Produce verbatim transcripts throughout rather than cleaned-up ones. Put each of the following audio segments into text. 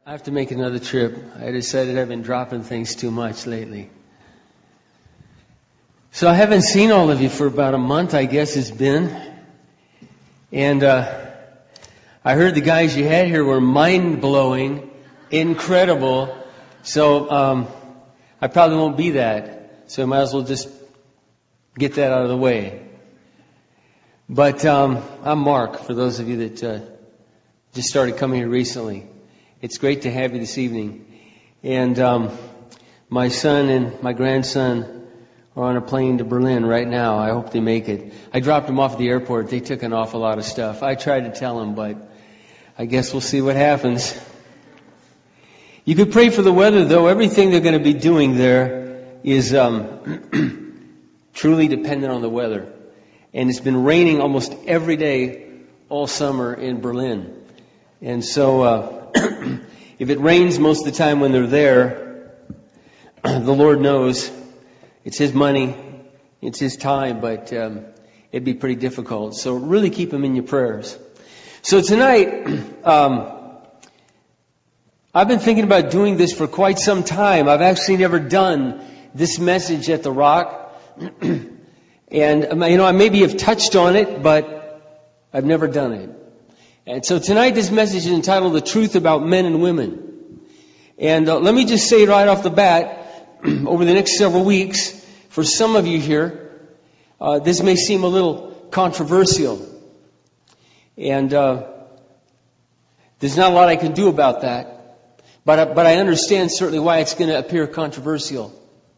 I have to make another trip. I decided I've been dropping things too much lately. So I haven't seen all of you for about a month, I guess it's been. And uh, I heard the guys you had here were mind-blowing, incredible. So um, I probably won't be that. So I might as well just get that out of the way. But um, I'm Mark, for those of you that uh, just started coming here recently. It's great to have you this evening. And um, my son and my grandson are on a plane to Berlin right now. I hope they make it. I dropped them off at the airport. They took an awful lot of stuff. I tried to tell them, but I guess we'll see what happens. You could pray for the weather, though. Everything they're going to be doing there is um, truly dependent on the weather. And it's been raining almost every day all summer in Berlin. And so uh, if it rains most of the time when they're there, the Lord knows it's His money, it's His time, but um, it'd be pretty difficult. So really keep them in your prayers. So tonight, um, I've been thinking about doing this for quite some time. I've actually never done this message at the Rock. And, you know, I maybe have touched on it, but I've never done it. And so tonight this message is entitled The Truth About Men and Women. And uh, let me just say right off the bat, over the next several weeks, for some of you here, uh, this may seem a little controversial. And uh, there's not a lot I can do about that. But, uh, but I understand certainly why it's going to appear controversial.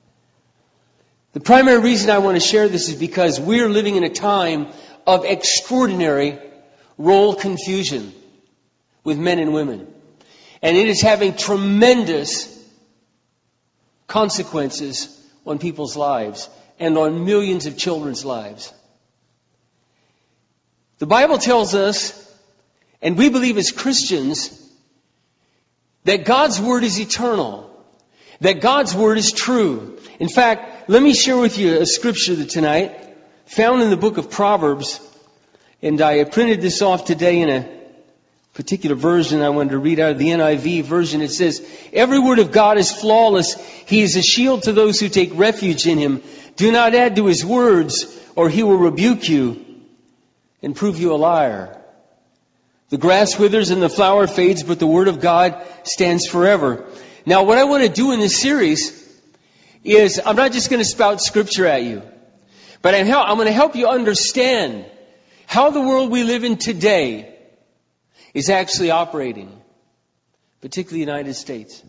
The primary reason I want to share this is because we're living in a time of extraordinary role confusion with men and women. And it is having tremendous consequences on people's lives and on millions of children's lives. The Bible tells us, and we believe as Christians, that God's Word is eternal, that God's Word is true. In fact, let me share with you a scripture tonight found in the book of Proverbs. And I printed this off today in a particular version I wanted to read out of the N I V version. It says, "Every word of God is flawless. He is a shield to those who take refuge in Him. Do not add to His words, or He will rebuke you and prove you a liar. The grass withers and the flower fades, but the word of God stands forever." Now, what I want to do in this series is, I'm not just going to spout scripture at you, but I'm going to help you understand how the world we live in today is actually operating, particularly the United States.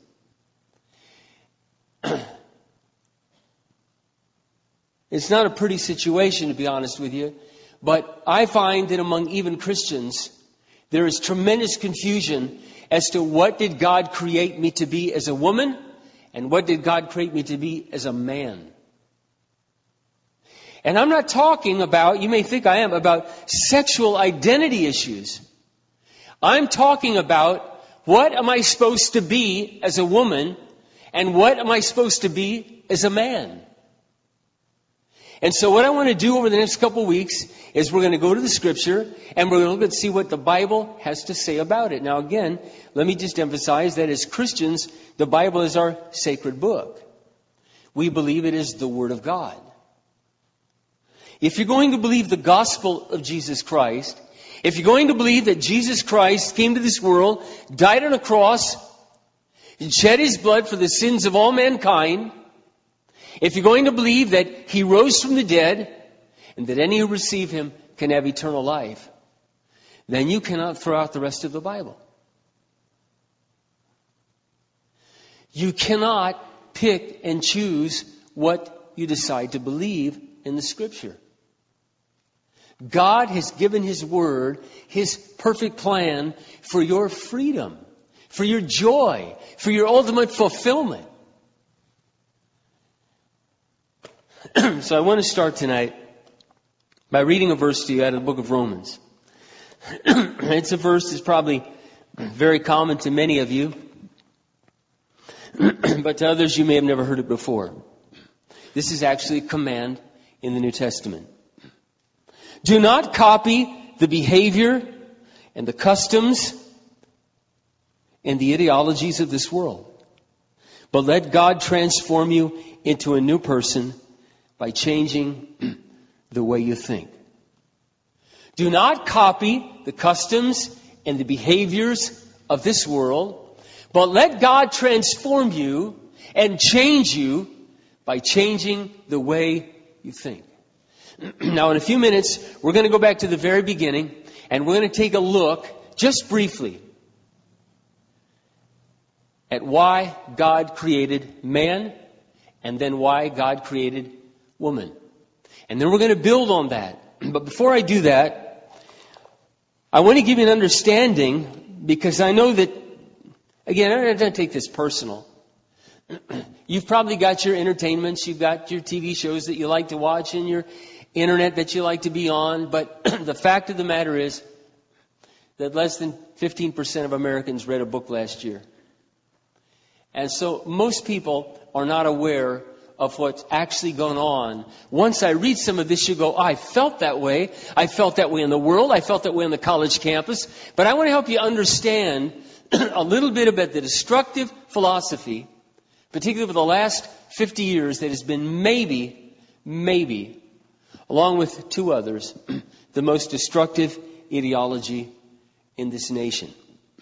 It's not a pretty situation, to be honest with you, but I find that among even Christians, there is tremendous confusion as to what did God create me to be as a woman and what did God create me to be as a man. And I'm not talking about, you may think I am, about sexual identity issues. I'm talking about what am I supposed to be as a woman and what am I supposed to be as a man. And so what I want to do over the next couple of weeks is we're going to go to the scripture and we're going to look and see what the Bible has to say about it. Now again, let me just emphasize that as Christians, the Bible is our sacred book. We believe it is the Word of God. If you're going to believe the gospel of Jesus Christ, if you're going to believe that Jesus Christ came to this world, died on a cross, and shed His blood for the sins of all mankind, if you're going to believe that He rose from the dead, and that any who receive Him can have eternal life, then you cannot throw out the rest of the Bible. You cannot pick and choose what you decide to believe in the Scripture. God has given His Word, His perfect plan for your freedom, for your joy, for your ultimate fulfillment. So I want to start tonight by reading a verse to you out of the book of Romans. It's a verse that's probably very common to many of you, but to others you may have never heard it before. This is actually a command in the New Testament. "Do not copy the behavior and the customs and the ideologies of this world. But let God transform you into a new person by changing the way you think. Do not copy the customs and the behaviors of this world, but let God transform you and change you by changing the way you think. Now, in a few minutes, we're going to go back to the very beginning, and we're going to take a look, just briefly, at why God created man, and then why God created woman. And then we're going to build on that. But before I do that, I want to give you an understanding, because I know that, again, I don't take this personal. You've probably got your entertainments, you've got your T V shows that you like to watch, and your internet that you like to be on. But the fact of the matter is that less than fifteen percent of Americans read a book last year. And so most people are not aware of what's actually going on. Once I read some of this, you go, oh, I felt that way. I felt that way in the world. I felt that way on the college campus. But I want to help you understand a little bit about the destructive philosophy, particularly over the last fifty years, that has been maybe, maybe, along with two others, the most destructive ideology in this nation.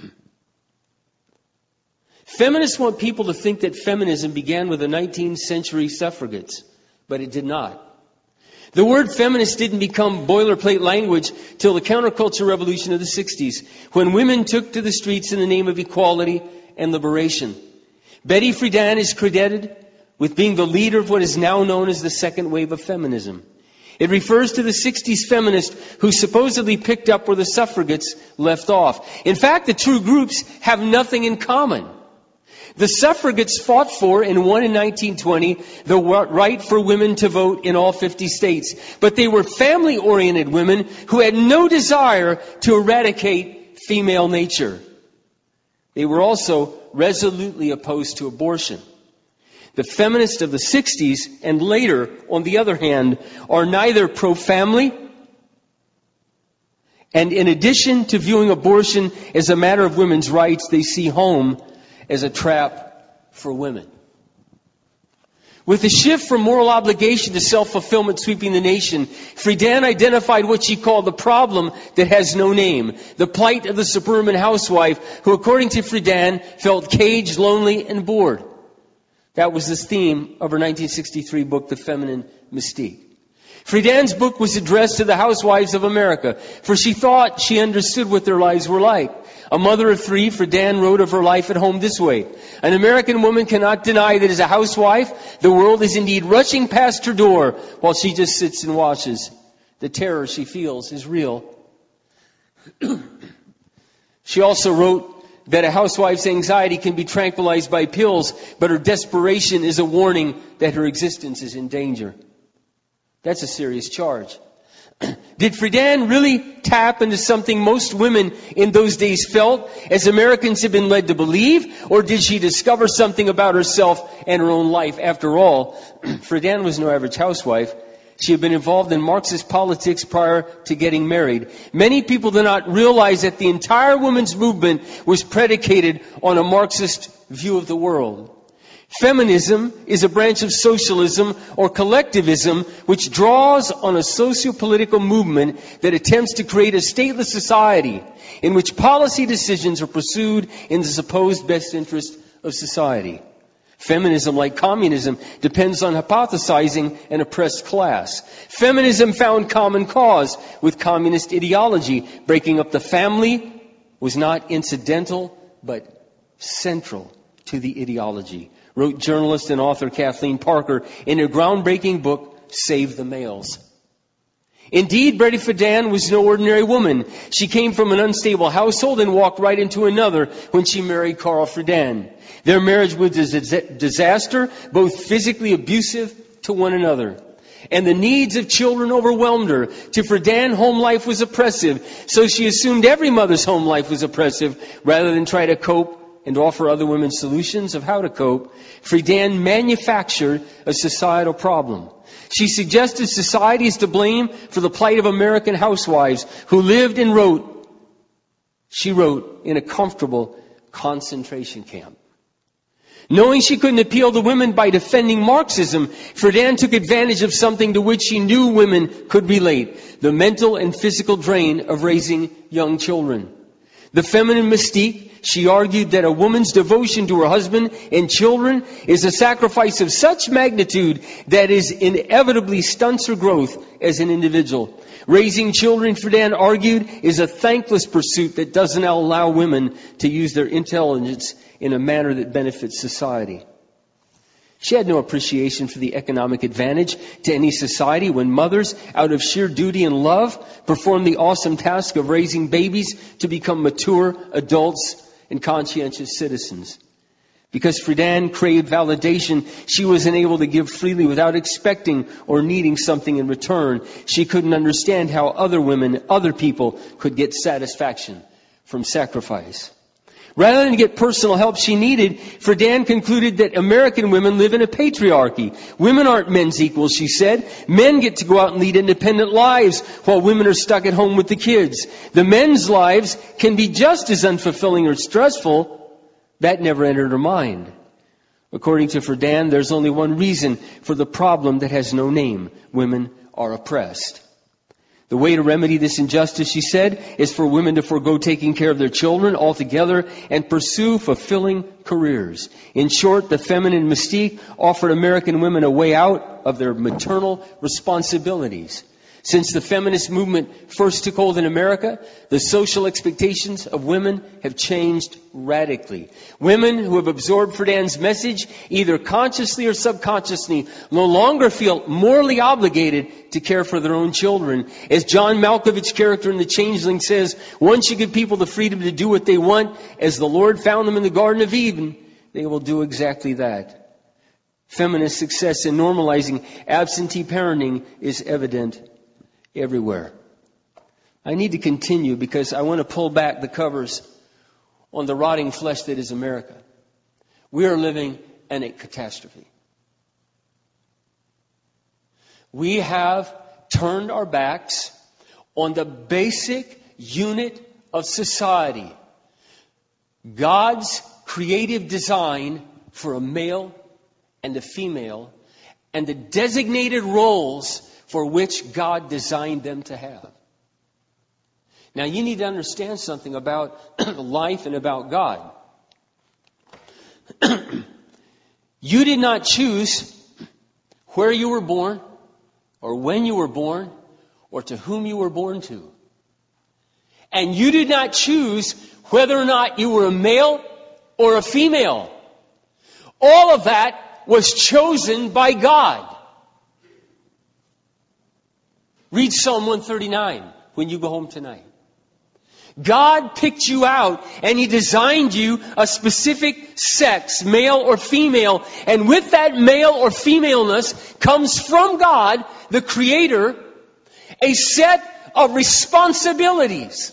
Feminists want people to think that feminism began with the nineteenth century suffragettes, but it did not. The word feminist didn't become boilerplate language till the counterculture revolution of the sixties, when women took to the streets in the name of equality and liberation. Betty Friedan is credited with being the leader of what is now known as the second wave of feminism. It refers to the sixties feminists who supposedly picked up where the suffragettes left off. In fact, the two groups have nothing in common. The suffragettes fought for and won in nineteen twenty the right for women to vote in all fifty states. But they were family-oriented women who had no desire to eradicate female nature. They were also resolutely opposed to abortion. The feminists of the sixties and later, on the other hand, are neither pro-family, and in addition to viewing abortion as a matter of women's rights, they see home as a trap for women. With the shift from moral obligation to self-fulfillment sweeping the nation, Friedan identified what she called the problem that has no name, the plight of the suburban housewife who, according to Friedan, felt caged, lonely, and bored. That was the theme of her nineteen sixty-three book, The Feminine Mystique. Friedan's book was addressed to the housewives of America, for she thought she understood what their lives were like. A mother of three, Friedan wrote of her life at home this way: an American woman cannot deny that as a housewife, the world is indeed rushing past her door while she just sits and watches. The terror she feels is real. She also wrote that a housewife's anxiety can be tranquilized by pills, but her desperation is a warning that her existence is in danger. That's a serious charge. Did Friedan really tap into something most women in those days felt, as Americans have been led to believe? Or did she discover something about herself and her own life? After all, Friedan was no average housewife. She had been involved in Marxist politics prior to getting married. Many people do not realize that the entire women's movement was predicated on a Marxist view of the world. Feminism is a branch of socialism or collectivism which draws on a socio-political movement that attempts to create a stateless society in which policy decisions are pursued in the supposed best interest of society. Feminism, like communism, depends on hypothesizing an oppressed class. Feminism found common cause with communist ideology. Breaking up the family was not incidental, but central to the ideology, wrote journalist and author Kathleen Parker in her groundbreaking book, Save the Males. Indeed, Betty Friedan was no ordinary woman. She came from an unstable household and walked right into another when she married Carl Friedan. Their marriage was a disaster, both physically abusive to one another. And the needs of children overwhelmed her. To Friedan, home life was oppressive, so she assumed every mother's home life was oppressive rather than try to cope and offer other women solutions of how to cope. Friedan manufactured a societal problem. She suggested society is to blame for the plight of American housewives who lived and wrote, she wrote, in a comfortable concentration camp. Knowing she couldn't appeal to women by defending Marxism, Friedan took advantage of something to which she knew women could relate: the mental and physical drain of raising young children. The feminine mystique, she argued that a woman's devotion to her husband and children is a sacrifice of such magnitude that it inevitably stunts her growth as an individual. Raising children, Friedan argued, is a thankless pursuit that doesn't allow women to use their intelligence in a manner that benefits society. She had no appreciation for the economic advantage to any society when mothers, out of sheer duty and love, perform the awesome task of raising babies to become mature adults and conscientious citizens. Because Friedan craved validation, she wasn't able to give freely without expecting or needing something in return. She couldn't understand how other women, other people, could get satisfaction from sacrifice. Rather than get personal help she needed, Friedan concluded that American women live in a patriarchy. Women aren't men's equals, she said. Men get to go out and lead independent lives while women are stuck at home with the kids. The men's lives can be just as unfulfilling or stressful. That never entered her mind. According to Friedan, there's only one reason for the problem that has no name. Women are oppressed. The way to remedy this injustice, she said, is for women to forego taking care of their children altogether and pursue fulfilling careers. In short, the feminine mystique offered American women a way out of their maternal responsibilities. Since the feminist movement first took hold in America, the social expectations of women have changed radically. Women who have absorbed Friedan's message, either consciously or subconsciously, no longer feel morally obligated to care for their own children. As John Malkovich's character in The Changeling says, once you give people the freedom to do what they want, as the Lord found them in the Garden of Eden, they will do exactly that. Feminist success in normalizing absentee parenting is evident everywhere. I need to continue because I want to pull back the covers on the rotting flesh that is America. We are living in a catastrophe. We have turned our backs on the basic unit of society, God's creative design for a male and a female, and the designated roles for which God designed them to have. Now, you need to understand something about life and about God. You did not choose where you were born, or when you were born, or to whom you were born to. And you did not choose whether or not you were a male or a female. All of that was chosen by God. Read Psalm one thirty-nine when you go home tonight. God picked you out and He designed you a specific sex, male or female. And with that male or femaleness comes from God, the Creator, a set of responsibilities.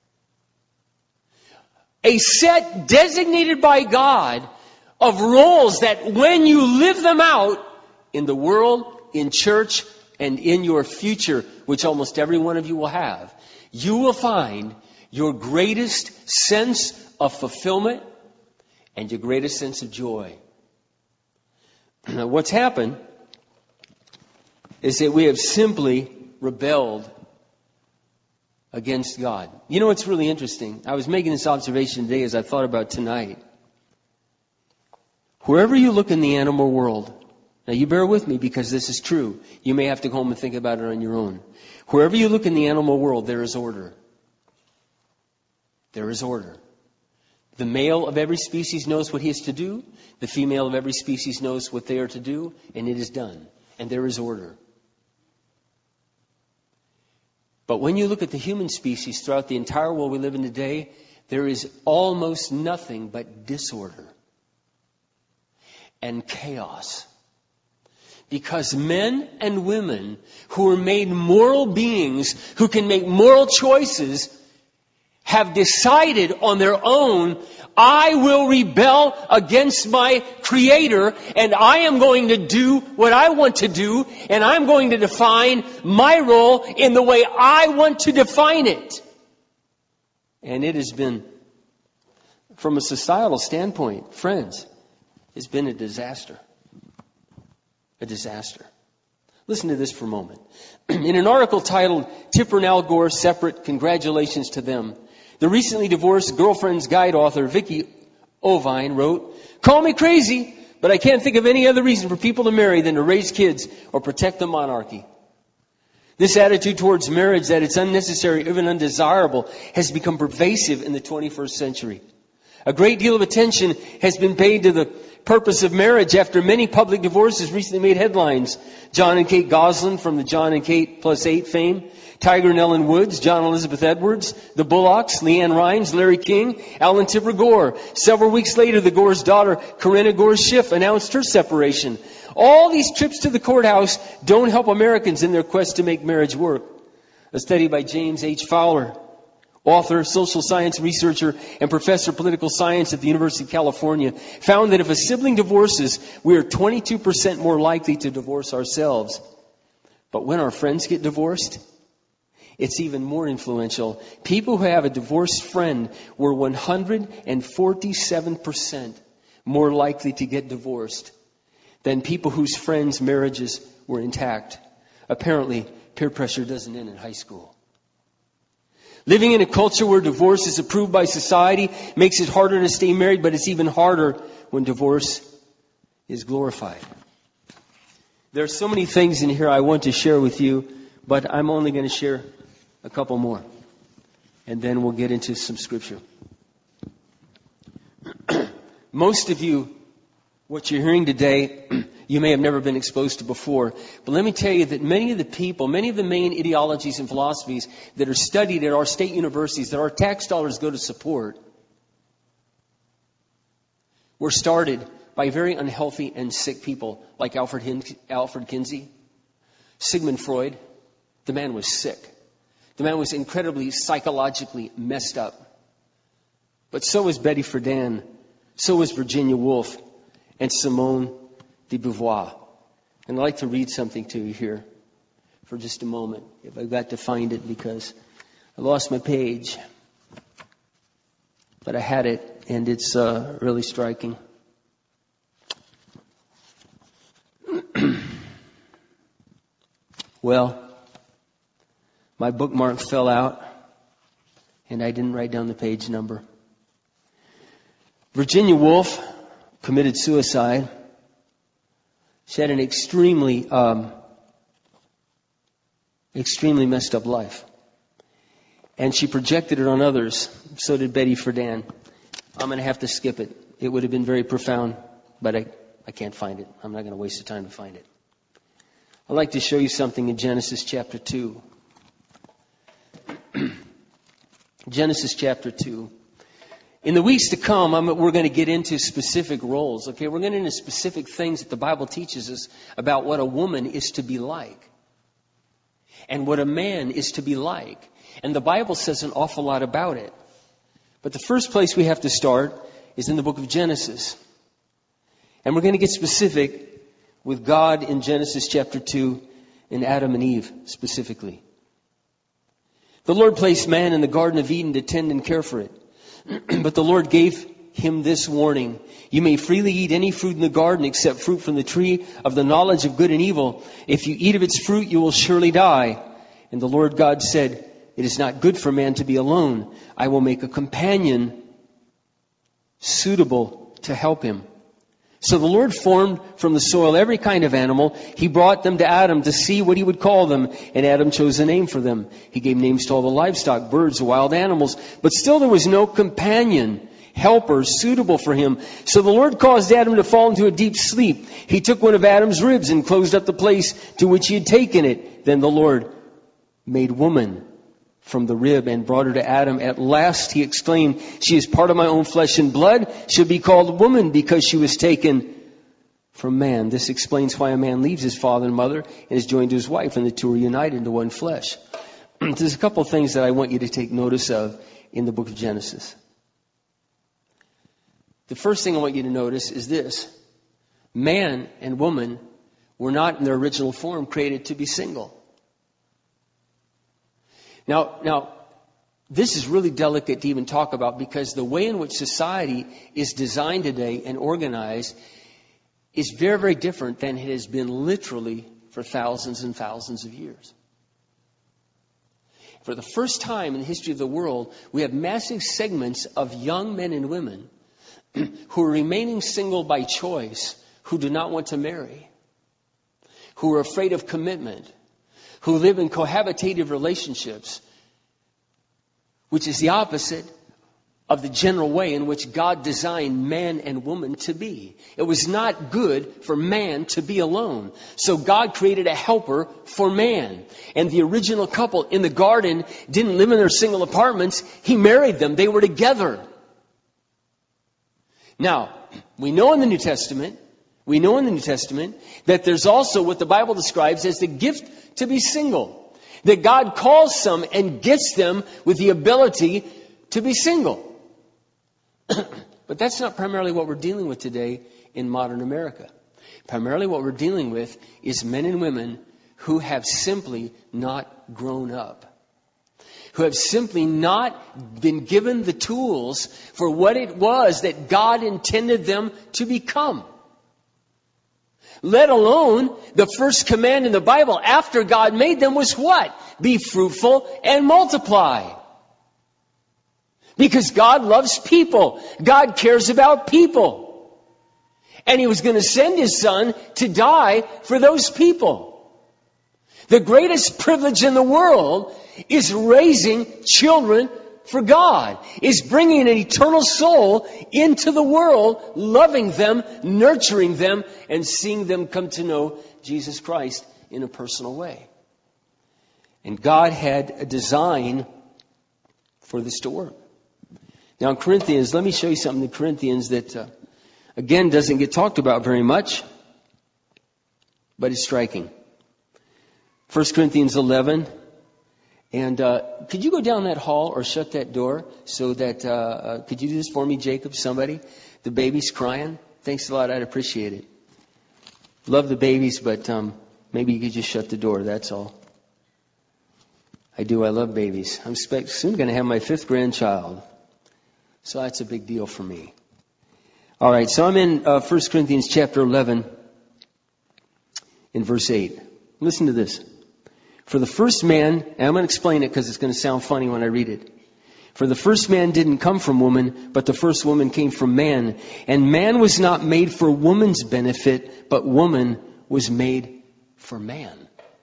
A set designated by God of roles that when you live them out in the world, in church, and in your future, which almost every one of you will have, you will find your greatest sense of fulfillment and your greatest sense of joy. Now, what's happened is that we have simply rebelled against God. You know what's really interesting? I was making this observation today as I thought about tonight. Wherever you look in the animal world, now you bear with me because this is true. You may have to go home and think about it on your own. Wherever you look in the animal world, there is order. There is order. The male of every species knows what he is to do. The female of every species knows what they are to do. And it is done. And there is order. But when you look at the human species throughout the entire world we live in today, there is almost nothing but disorder and chaos. Because men and women who are made moral beings, who can make moral choices, have decided on their own, I will rebel against my Creator, and I am going to do what I want to do, and I'm going to define my role in the way I want to define it. And it has been from a societal standpoint, friends, has been a disaster. A disaster. Listen to this for a moment. In an article titled, Tipper and Al Gore Separate, Congratulations to Them, the recently divorced Girlfriend's Guide author Vicky Ovine wrote, "Call me crazy, but I can't think of any other reason for people to marry than to raise kids or protect the monarchy." This attitude towards marriage that it's unnecessary, even undesirable, has become pervasive in the twenty-first century. A great deal of attention has been paid to the purpose of marriage after many public divorces recently made headlines. John and Kate Goslin from the John and Kate plus eight fame, Tiger and Ellen Woods, John and Elizabeth Edwards, the Bullocks, Leanne Rimes, Larry King, Alan Tipper Gore. Several weeks later, the Gore's daughter, Corinna Gore Schiff, announced her separation. All these trips to the courthouse don't help Americans in their quest to make marriage work. A study by James H. Fowler, author, social science researcher, and professor of political science at the University of California, found that if a sibling divorces, we are twenty-two percent more likely to divorce ourselves. But when our friends get divorced, it's even more influential. People who have a divorced friend were one hundred forty-seven percent more likely to get divorced than people whose friends' marriages were intact. Apparently, peer pressure doesn't end in high school. Living in a culture where divorce is approved by society makes it harder to stay married, but it's even harder when divorce is glorified. There are so many things in here I want to share with you, but I'm only going to share a couple more. And then we'll get into some scripture. Most of you, what you're hearing today, you may have never been exposed to before. But let me tell you that many of the people, many of the main ideologies and philosophies that are studied at our state universities, that our tax dollars go to support, were started by very unhealthy and sick people like Alfred, Hin- Alfred Kinsey, Sigmund Freud. The man was sick. The man was incredibly psychologically messed up. But so was Betty Friedan. So was Virginia Woolf and Simone de Beauvoir. And I'd like to read something to you here for just a moment, if I've got to find it, because I lost my page. But I had it, and it's uh, really striking. Well, my bookmark fell out, and I didn't write down the page number. Virginia Woolf committed suicide. She had an extremely, um, extremely messed up life. And she projected it on others. So did Betty Friedan. I'm going to have to skip it. It would have been very profound, but I, I can't find it. I'm not going to waste the time to find it. I'd like to show you something in Genesis chapter two. Genesis chapter two. In the weeks to come, I'm, we're going to get into specific roles. Okay, we're going to get into specific things that the Bible teaches us about what a woman is to be like, and what a man is to be like. And the Bible says an awful lot about it. But the first place we have to start is in the book of Genesis, and we're going to get specific with God in Genesis chapter two and Adam and Eve specifically. The Lord placed man in the Garden of Eden to tend and care for it. But the Lord gave him this warning: you may freely eat any fruit in the garden except fruit from the tree of the knowledge of good and evil. If you eat of its fruit, you will surely die. And the Lord God said, it is not good for man to be alone. I will make a companion suitable to help him. So the Lord formed from the soil every kind of animal. He brought them to Adam to see what he would call them. And Adam chose a name for them. He gave names to all the livestock, birds, wild animals. But still there was no companion, helper, suitable for him. So the Lord caused Adam to fall into a deep sleep. He took one of Adam's ribs and closed up the place to which he had taken it. Then the Lord made woman from the rib and brought her to Adam. At last he exclaimed, she is part of my own flesh and blood. She'll be called woman because she was taken from man. This explains why a man leaves his father and mother and is joined to his wife, and the two are united into one flesh. There's a couple of things that I want you to take notice of in the book of Genesis. The first thing I want you to notice is this: man and woman were not in their original form created to be single. Now, now, this is really delicate to even talk about, because the way in which society is designed today and organized is very, very different than it has been literally for thousands and thousands of years. For the first time in the history of the world, we have massive segments of young men and women who are remaining single by choice, who do not want to marry, who are afraid of commitment, who live in cohabitative relationships, which is the opposite of the general way in which God designed man and woman to be. It was not good for man to be alone. So God created a helper for man. And the original couple in the garden didn't live in their single apartments. He married them. They were together. Now, we know in the New Testament, we know in the New Testament that there's also what the Bible describes as the gift to be single. That God calls some and gifts them with the ability to be single. But that's not primarily what we're dealing with today in modern America. Primarily what we're dealing with is men and women who have simply not grown up. Who have simply not been given the tools for what it was that God intended them to become. Let alone the first command in the Bible after God made them was what? Be fruitful and multiply. Because God loves people. God cares about people. And He was going to send His Son to die for those people. The greatest privilege in the world is raising children for God. Is bringing an eternal soul into the world, loving them, nurturing them, and seeing them come to know Jesus Christ in a personal way. And God had a design for this to work. Now in Corinthians, let me show you something in Corinthians that, uh, again, doesn't get talked about very much, but is striking. First Corinthians eleven. And uh, could you go down that hall or shut that door so that, uh, uh, could you do this for me, Jacob, somebody? The baby's crying. Thanks a lot. I'd appreciate it. Love the babies, but um, maybe you could just shut the door. That's all. I do. I love babies. I'm spe- soon going to have my fifth grandchild. So that's a big deal for me. All right, so I'm in uh, First Corinthians chapter eleven in verse eight. Listen to this. For the first man, and I'm going to explain it because it's going to sound funny when I read it. For the first man didn't come from woman, but the first woman came from man. And man was not made for woman's benefit, but woman was made for man.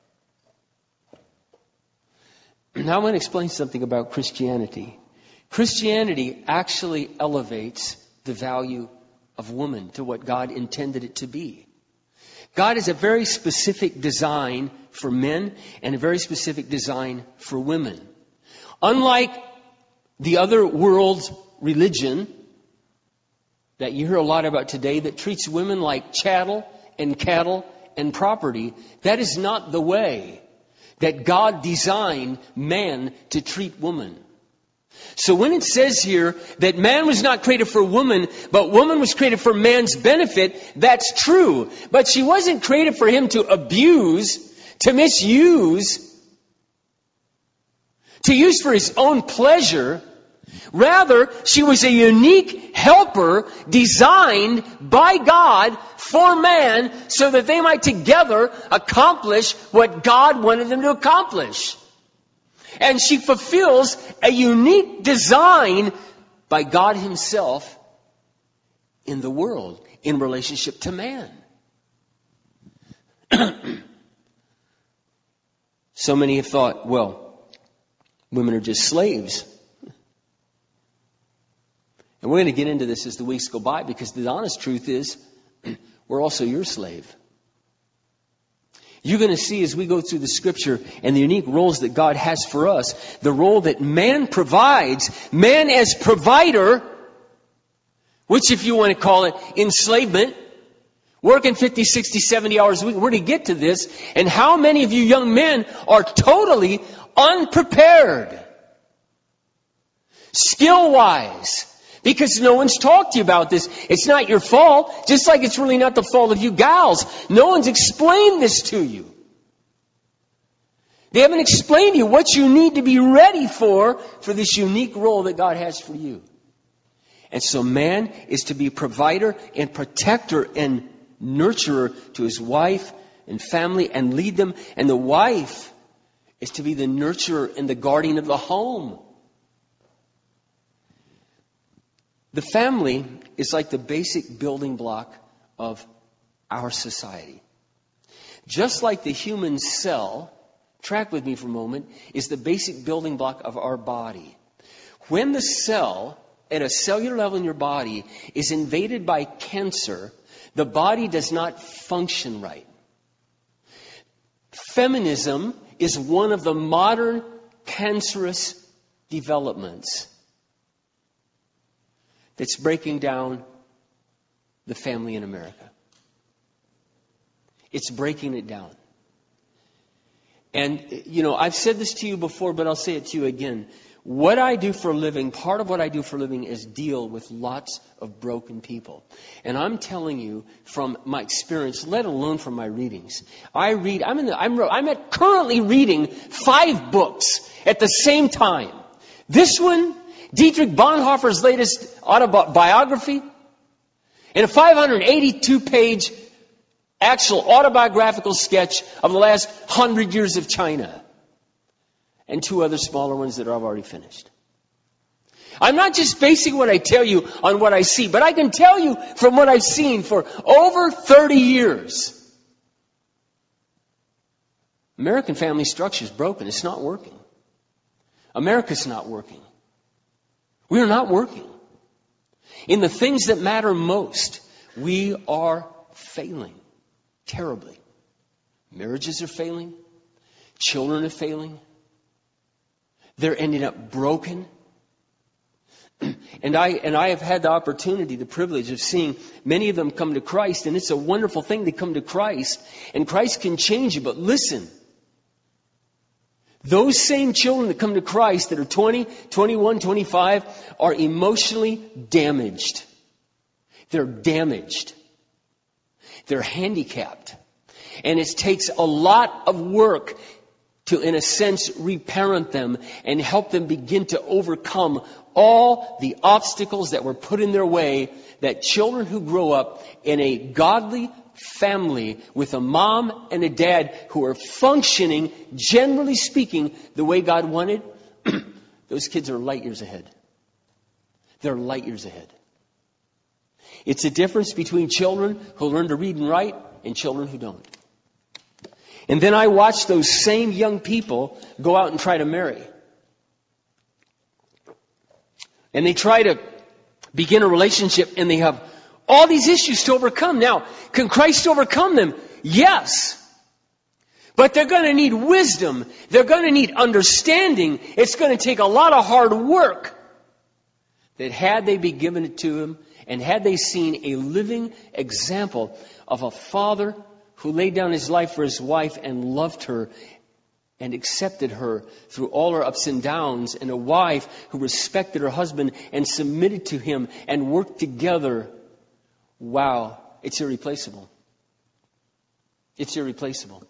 Now I'm going to explain something about Christianity. Christianity actually elevates the value of woman to what God intended it to be. God has a very specific design for men and a very specific design for women. Unlike the other world's religion that you hear a lot about today that treats women like chattel and cattle and property, that is not the way that God designed man to treat woman. So when it says here that man was not created for woman, but woman was created for man's benefit, that's true. But she wasn't created for him to abuse, to misuse, to use for his own pleasure. Rather, she was a unique helper designed by God for man so that they might together accomplish what God wanted them to accomplish. And she fulfills a unique design by God Himself in the world in relationship to man. So many have thought, well, women are just slaves. And we're going to get into this as the weeks go by because the honest truth is we're also your slave. You're going to see as we go through the Scripture and the unique roles that God has for us, the role that man provides, man as provider, which if you want to call it enslavement, working fifty, sixty, seventy hours a week. We're going to get to this. And how many of you young men are totally unprepared, skill-wise, because no one's talked to you about this. It's not your fault, just like it's really not the fault of you gals. No one's explained this to you. They haven't explained to you what you need to be ready for, for this unique role that God has for you. And so man is to be provider and protector and nurturer to his wife and family and lead them. And the wife is to be the nurturer and the guardian of the home. The family is like the basic building block of our society. Just like the human cell, track with me for a moment, is the basic building block of our body. When the cell, at a cellular level in your body, is invaded by cancer, the body does not function right. Feminism is one of the modern cancerous developments that's breaking down the family in America. It's breaking it down. And, you know, I've said this to you before, but I'll say it to you again. What I do for a living, part of what I do for a living is deal with lots of broken people. And I'm telling you from my experience, let alone from my readings. I read, I'm in the, I'm, I'm at currently reading five books at the same time. This one, Dietrich Bonhoeffer's latest autobiography, and a five hundred eighty-two page actual autobiographical sketch of the last hundred years of China. And two other smaller ones that I've already finished. I'm not just basing what I tell you on what I see, but I can tell you from what I've seen for over thirty years. American family structure is broken. It's not working. America's not working. We're not working. In the things that matter most, we are failing terribly. Marriages are failing. Children are failing. They're ending up broken. And I and I have had the opportunity, the privilege of seeing many of them come to Christ. And it's a wonderful thing to come to Christ. And Christ can change you. But listen, those same children that come to Christ that are twenty, twenty-one, twenty-five are emotionally damaged. They're damaged. They're handicapped. And it takes a lot of work to, in a sense, reparent them and help them begin to overcome all the obstacles that were put in their way, that children who grow up in a godly family with a mom and a dad who are functioning, generally speaking, the way God wanted, those kids are light years ahead. They're light years ahead. It's a difference between children who learn to read and write and children who don't. And then I watch those same young people go out and try to marry. And they try to begin a relationship and they have all these issues to overcome. Now, can Christ overcome them? Yes. But they're going to need wisdom. They're going to need understanding. It's going to take a lot of hard work. That had they been given it to him, and had they seen a living example of a father who laid down his life for his wife and loved her and accepted her through all her ups and downs, and a wife who respected her husband and submitted to him and worked together, wow, it's irreplaceable. It's irreplaceable.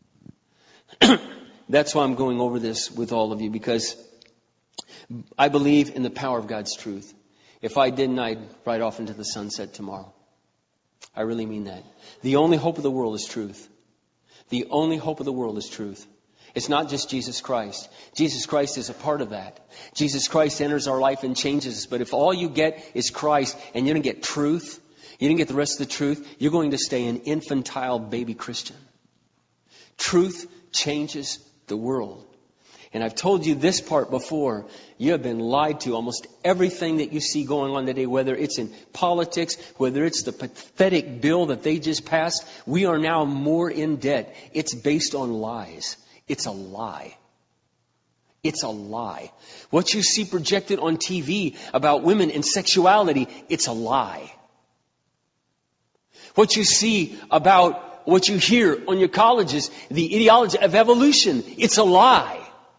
That's why I'm going over this with all of you, because I believe in the power of God's truth. If I didn't, I'd ride off into the sunset tomorrow. I really mean that. The only hope of the world is truth. The only hope of the world is truth. It's not just Jesus Christ. Jesus Christ is a part of that. Jesus Christ enters our life and changes us. But if all you get is Christ and you don't get truth, you didn't get the rest of the truth, you're going to stay an infantile baby Christian. Truth changes the world. And I've told you this part before. You have been lied to. Almost everything that you see going on today, whether it's in politics, whether it's the pathetic bill that they just passed, we are now more in debt. It's based on lies. It's a lie. It's a lie. What you see projected on T V about women and sexuality, it's a lie. What you see about, what you hear on your colleges, the ideology of evolution, it's a lie.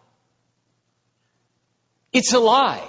It's a lie.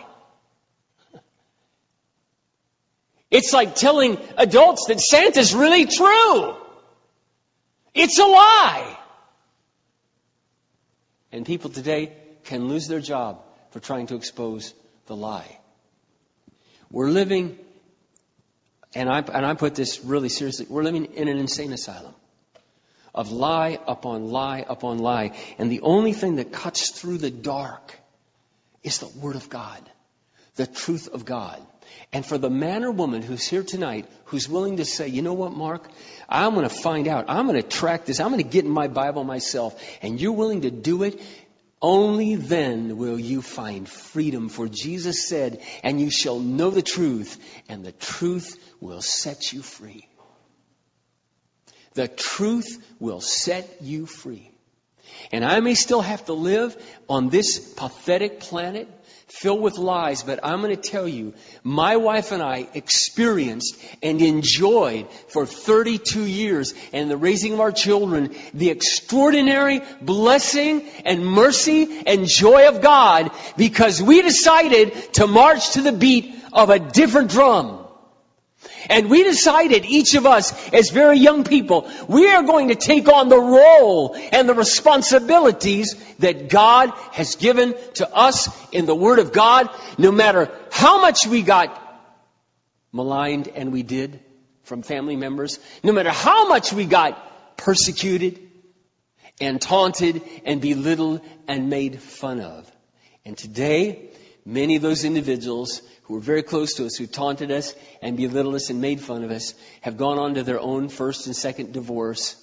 It's like telling adults that Santa's really true. It's a lie. And people today can lose their job for trying to expose the lie. We're living, and I, and I put this really seriously, we're living in an insane asylum of lie upon lie upon lie. And the only thing that cuts through the dark is the Word of God, the truth of God. And for the man or woman who's here tonight, who's willing to say, you know what, Mark, I'm going to find out. I'm going to track this. I'm going to get in my Bible myself. And you're willing to do it. Only then will you find freedom. For Jesus said, and you shall know the truth, and the truth will set you free. The truth will set you free. And I may still have to live on this pathetic planet filled with lies, but I'm going to tell you, my wife and I experienced and enjoyed for thirty-two years and the raising of our children the extraordinary blessing and mercy and joy of God because we decided to march to the beat of a different drum. And we decided, each of us, as very young people, we are going to take on the role and the responsibilities that God has given to us in the Word of God, no matter how much we got maligned, and we did, from family members, no matter how much we got persecuted and taunted and belittled and made fun of. And today, many of those individuals who were very close to us, who taunted us and belittled us and made fun of us, have gone on to their own first and second divorce,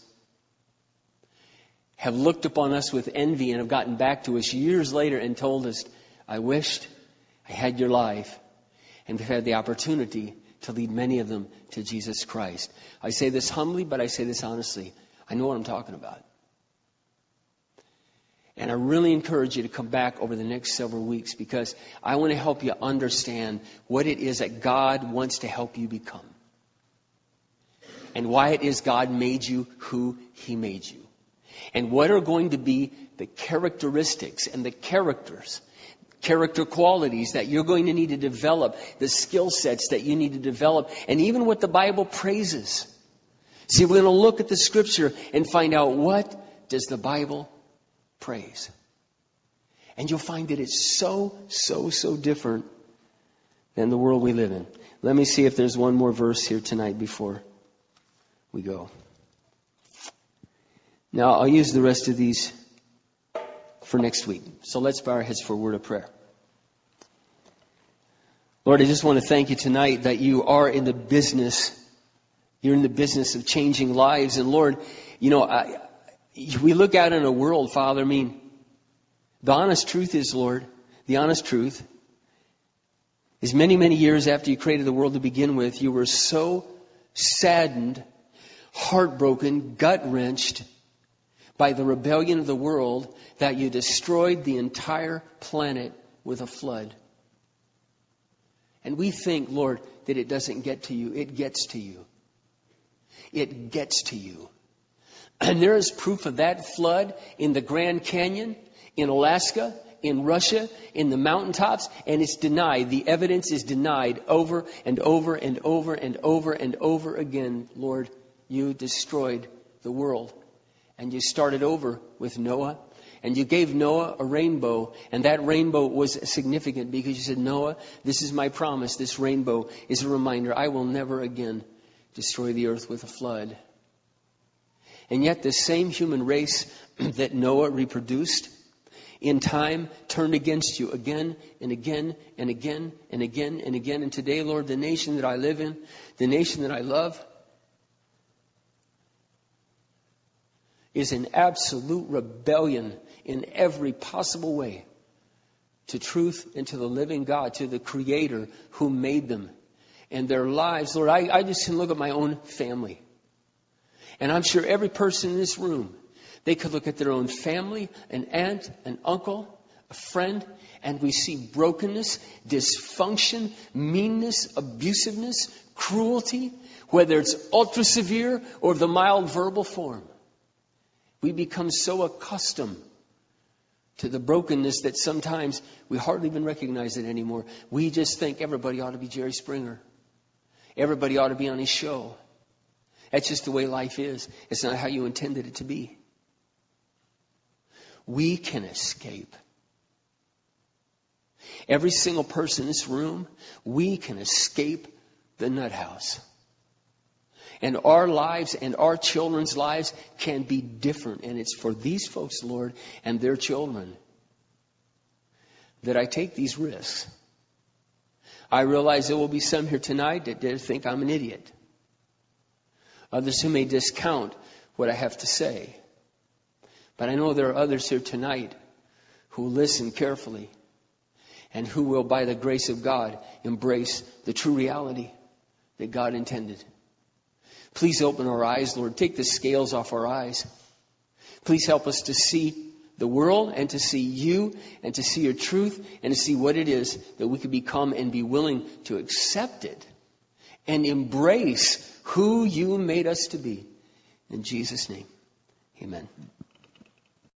have looked upon us with envy and have gotten back to us years later and told us, I wished I had your life. And we've had the opportunity to lead many of them to Jesus Christ. I say this humbly, but I say this honestly. I know what I'm talking about. And I really encourage you to come back over the next several weeks because I want to help you understand what it is that God wants to help you become. And why it is God made you who He made you. And what are going to be the characteristics and the characters, character qualities that you're going to need to develop, the skill sets that you need to develop, and even what the Bible praises. See, we're going to look at the Scripture and find out, what does the Bible praise? And you'll find that it's so, so, so different than the world we live in. Let me see if there's one more verse here tonight before we go. Now, I'll use the rest of these for next week. So let's bow our heads for a word of prayer. Lord, I just want to thank you tonight that you are in the business. You're in the business of changing lives. And Lord, you know, I, we look out in a world, Father, I mean, the honest truth is, Lord, the honest truth is many, many years after you created the world to begin with, you were so saddened, heartbroken, gut-wrenched by the rebellion of the world that you destroyed the entire planet with a flood. And we think, Lord, that it doesn't get to you. It gets to you. It gets to you. And there is proof of that flood in the Grand Canyon, in Alaska, in Russia, in the mountaintops, and it's denied. The evidence is denied over and over and over and over and over again. Lord, you destroyed the world. And you started over with Noah. And you gave Noah a rainbow. And that rainbow was significant because you said, Noah, this is my promise. This rainbow is a reminder. I will never again destroy the earth with a flood. And yet the same human race that Noah reproduced in time turned against you again and again and again and again and again. And today, Lord, the nation that I live in, the nation that I love, is in absolute rebellion in every possible way to truth and to the living God, to the Creator who made them. And their lives, Lord, I, I just can look at my own family. And I'm sure every person in this room, they could look at their own family, an aunt, an uncle, a friend, and we see brokenness, dysfunction, meanness, abusiveness, cruelty, whether it's ultra severe or the mild verbal form. We become so accustomed to the brokenness that sometimes we hardly even recognize it anymore. We just think everybody ought to be Jerry Springer. Everybody ought to be on his show. That's just the way life is. It's not how you intended it to be. we can escape. Every single person in this room, we can escape the nut house. And our lives and our children's lives can be different. And it's for these folks, Lord, and their children that I take these risks. I realize there will be some here tonight that dare think I'm an idiot. Others who may discount what I have to say. But I know there are others here tonight who listen carefully and who will, by the grace of God, embrace the true reality that God intended. Please open our eyes, Lord. Take the scales off our eyes. Please help us to see the world and to see you and to see your truth and to see what it is that we could become and be willing to accept it and embrace who you made us to be. In Jesus' name, amen.